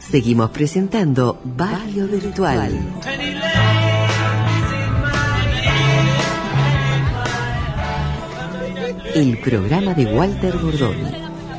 Seguimos presentando Barrio Virtual. El programa de Walter Bordoni.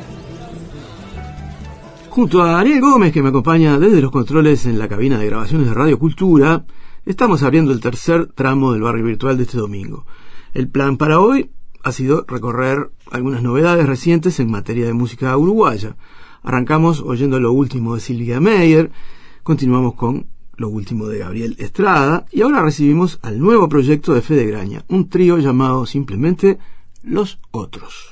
Junto a Ariel Gómez, que me acompaña desde los controles en la cabina de grabaciones de Radio Cultura, estamos abriendo el tercer tramo del Barrio Virtual de este domingo. El plan para hoy ha sido recorrer algunas novedades recientes en materia de música uruguaya. Arrancamos oyendo lo último de Silvia Meyer, continuamos con lo último de Gabriel Estrada y ahora recibimos al nuevo proyecto de Fede Graña, un trío llamado simplemente Los Otros.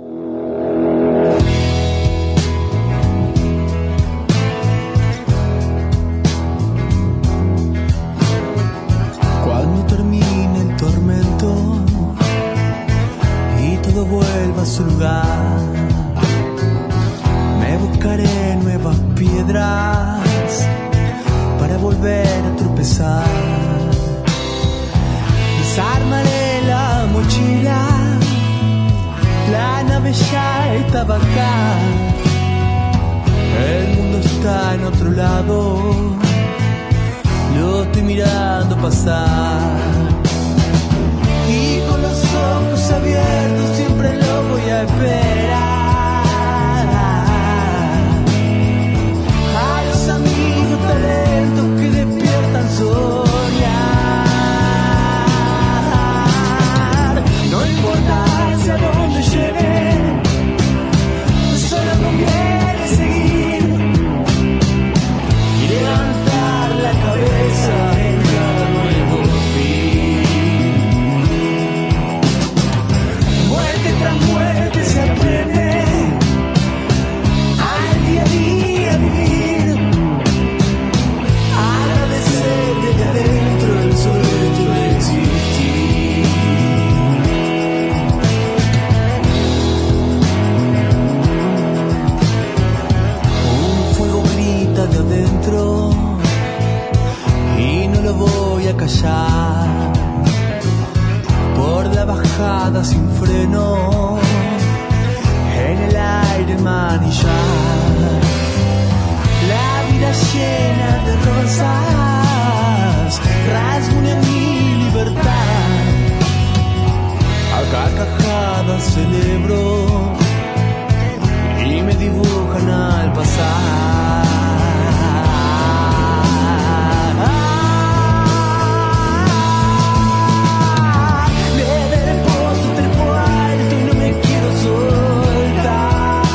Cuando termine el tormento y todo vuelva a su lugar, me buscaré nuevas piedras para volver a tropezar. Desarmaré la mochila, la nave ya estaba acá. El mundo está en otro lado, lo estoy mirando pasar. Y con los ojos abiertos siempre lo voy a esperar. Talentos que despiertan soñar. No importa hacia dónde llegue, solo conviene seguir y levantar la cabeza en cada nuevo fin. Muerte tras muerte se aprende al día a día vivir. Desde adentro el solo hecho de existir. Un fuego grita de adentro y no lo voy a callar. Por la bajada sin freno, en el aire manillar. La vida llena de rosas rasguñan mi libertad. A carcajadas celebro y me dibujan al pasar. Desde el pozo trepo alto y no me quiero soltar.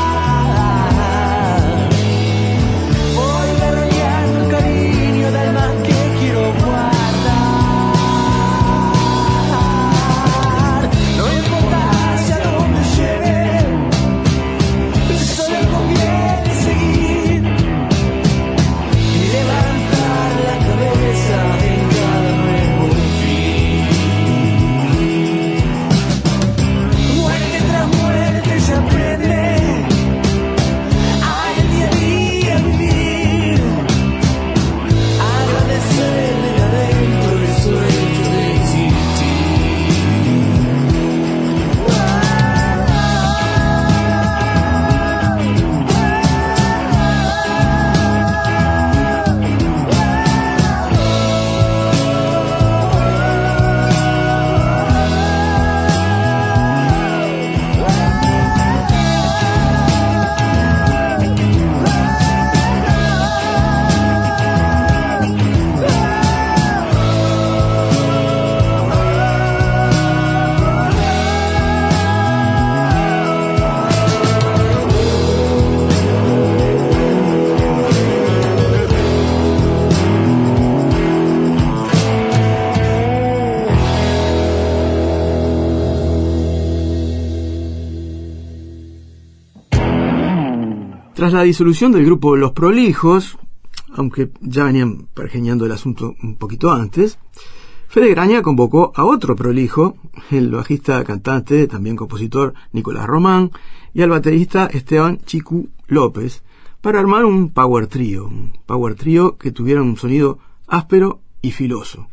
Tras la disolución del grupo Los Prolijos, aunque ya venían pergeñando el asunto un poquito antes, Fede Graña convocó a otro prolijo, el bajista, cantante, también compositor Nicolás Román, y al baterista Esteban Chicu López, para armar un power trío que tuviera un sonido áspero y filoso.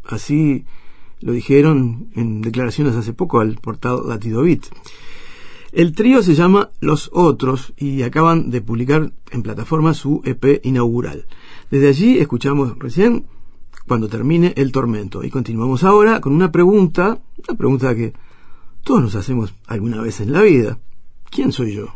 Así lo dijeron en declaraciones hace poco al portal Latido Beat. El trío se llama Los Otros y acaban de publicar en plataforma su EP inaugural. Desde allí escuchamos recién Cuando termine el tormento y continuamos ahora con una pregunta que todos nos hacemos alguna vez en la vida. ¿Quién soy yo?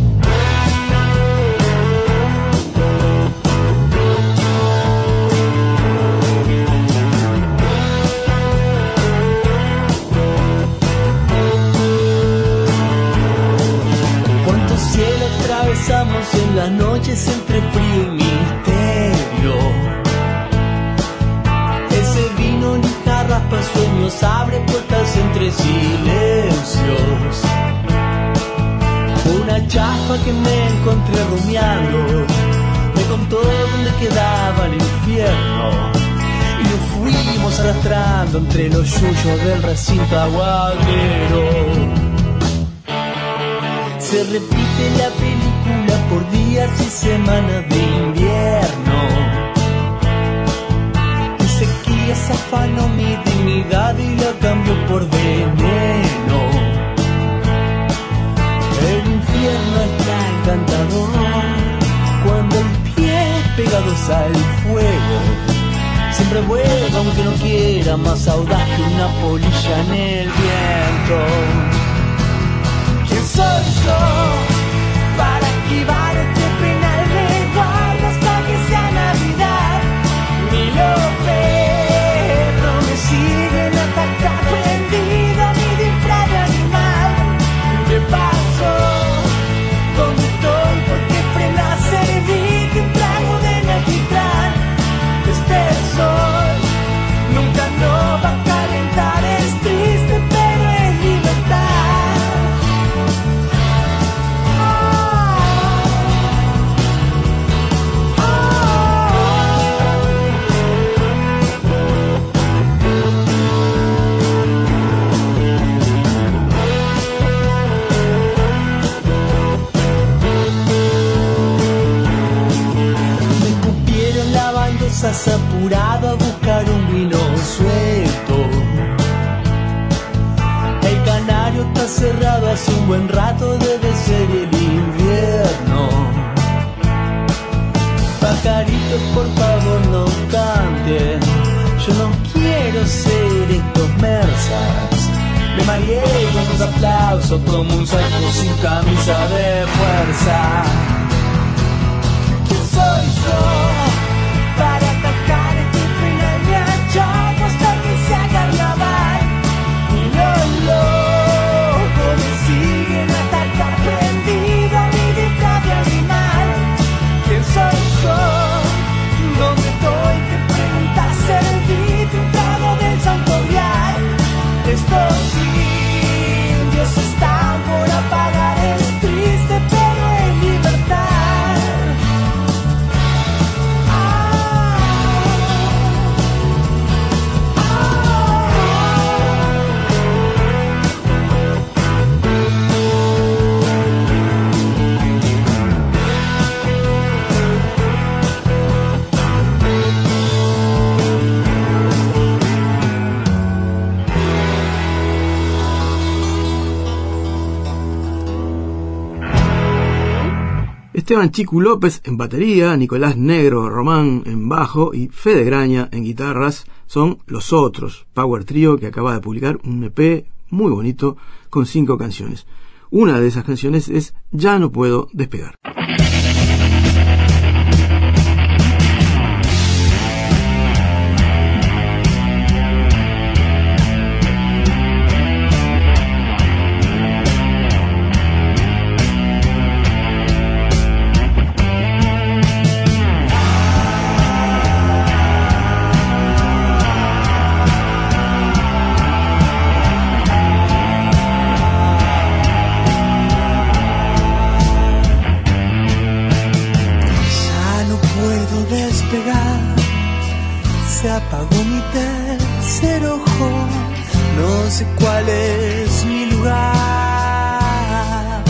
¿Cuántos cielos atravesamos en las noches entre frío y misterio? Ese vino ni jarras para sueños abre puertas entre silencios. Una chafa que me encontré rumiando me contó dónde quedaba el infierno y nos fuimos arrastrando entre los yuyos del recinto aguadero. Se repite la película por días y semanas de invierno. Mi sequía se afanó mi dignidad y la cambió por veneno. El infierno está encantador cuando el pie pegados al fuego. Siempre vuelvo aunque no quiera, más audaz que una polilla en el viento. ¿Quién soy yo para esquivar este penal de guardia hasta que sea Navidad? Ni los perros me siguen atacando, prendido mi disfraz de animal. ¿Qué pasó? ¿Dónde estoy? ¿Por qué frena servirte un trago de alquitrán? Este sol nunca no va a calentar, es triste pero es libertad. Apurado a buscar un vino suelto. El canario está cerrado hace un buen rato, debe ser el invierno. Pajaritos, por favor no canten, yo no quiero ser estos mersas. Me mareé con los aplausos como un saco sin camisa de fuerza. ¿Quién soy yo para atacar este final de achado hasta que se haga naval? Y los locos me siguen atacar, prendido a mi disfraz de animal. ¿Quién soy yo? ¿Dónde estoy? Te preguntas, servite un trago del santo grial. Estos indios están por apagar, es triste pero es libertad. Esteban Chicu López en batería, Nicolás Negro Román en bajo y Fede Graña en guitarras son Los Otros, power trío que acaba de publicar un EP muy bonito con 5 canciones. Una de esas canciones es Ya no puedo despegar. Se apagó mi tercer ojo, no sé cuál es mi lugar.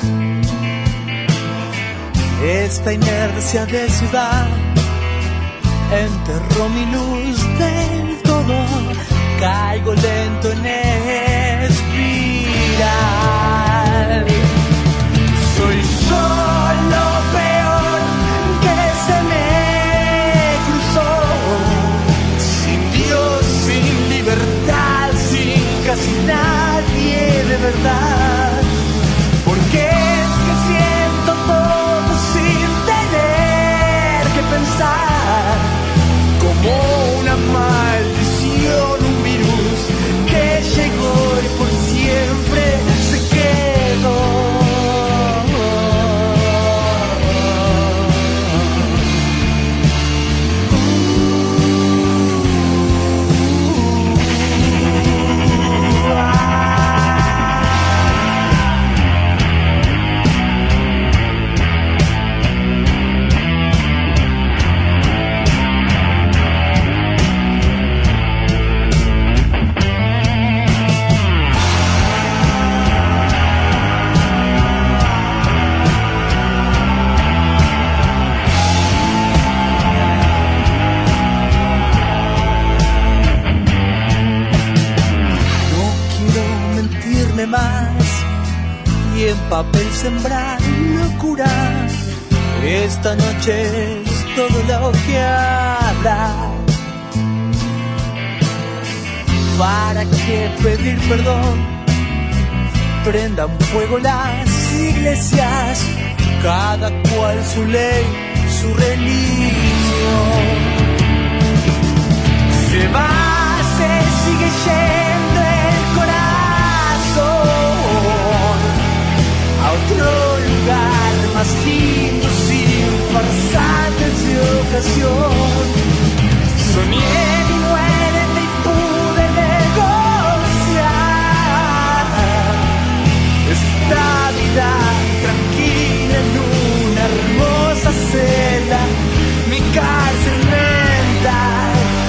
Esta inercia de ciudad enterró mi luz del todo, caigo lento en espiral. mal. Soy yo lo peor que se me cruzó. Sin Dios, sin libertad, sin casi nadie de verdad. Porque es que siento todo sin tener que pensar. Como una maldición, un virus que llegó y por siempre se quedó. Más y en papel sembrar locura. Esta noche es todo lo que habrá. ¿Para qué pedir perdón? Prendan fuego las iglesias, cada cual su ley, su religión. Se va, se sigue yendo el corazón a otro lugar más lindo, sin farsantes de ocasión. Soñé mi muerte y pude negociar esta vida tranquila en una hermosa celda, mi cárcel mental.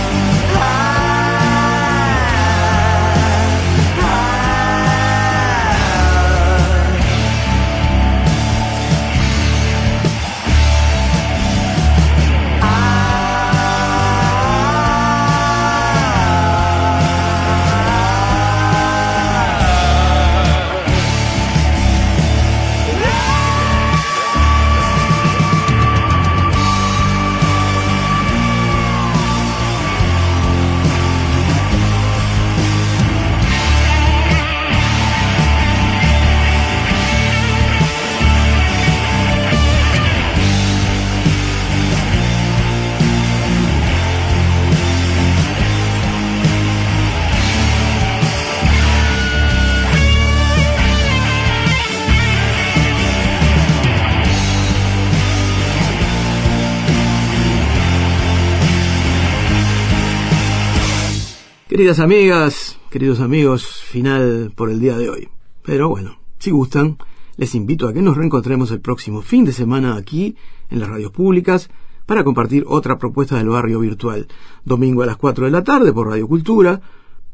Queridas amigas, queridos amigos, final por el día de hoy. Pero bueno, si gustan, les invito a que nos reencontremos el próximo fin de semana aquí, en las radios públicas, para compartir otra propuesta del barrio virtual. Domingo a las 4 de la tarde por Radio Cultura,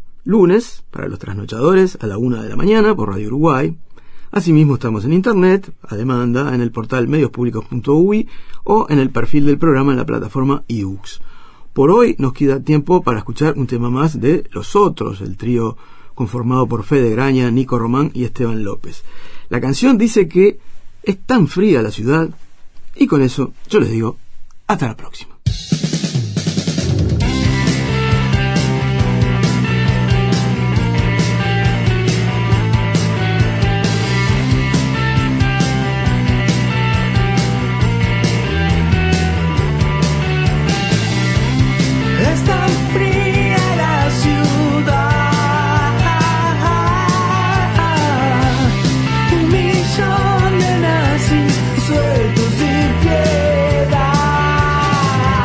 lunes, para los trasnochadores, a la 1 de la mañana por Radio Uruguay. Asimismo estamos en internet, a demanda, en el portal mediospublicos.uy o en el perfil del programa en la plataforma iVoox. Por hoy nos queda tiempo para escuchar un tema más de Los Otros, el trío conformado por Fede Graña, Nico Román y Esteban López. La canción dice que es tan fría la ciudad, y con eso yo les digo hasta la próxima. Sueltos sin piedad.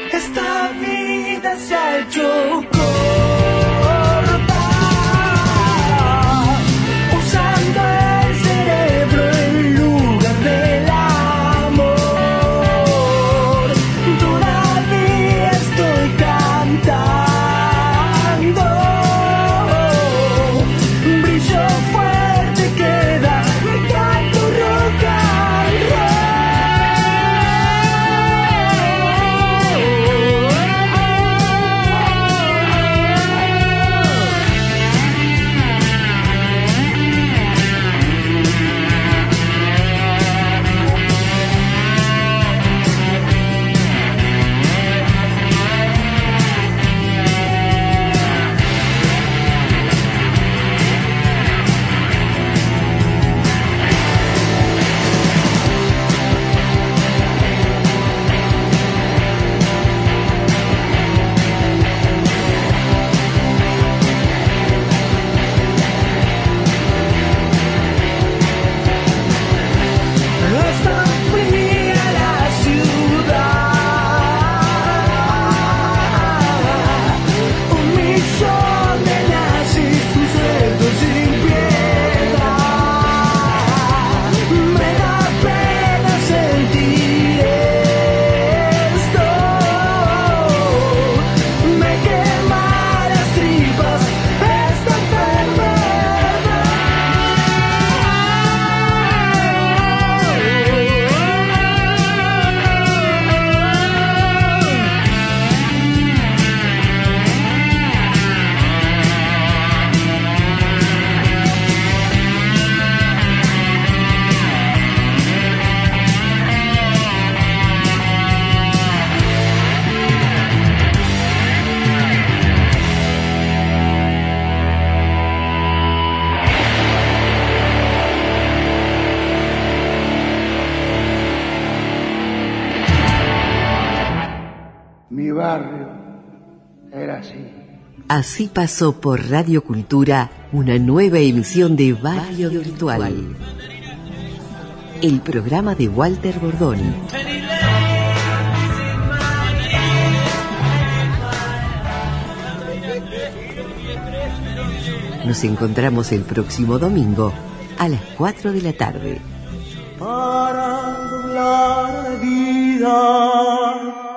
esta vida se ha hecho corta, usando el cerebro en lugar del amor. Todavía estoy cantando, brillo fuerte queda mi canto rock and roll. Hasta fui a la ciudad, un millón de nazis sueltos sin piedad. Me da pena sentir esto, me quema las tripas esta Mi barrio era así. Así pasó por Radio Cultura una nueva emisión de Barrio Virtual. El programa de Walter Bordoni. Nos encontramos el próximo domingo a las 4 de la tarde. para doblar la vida.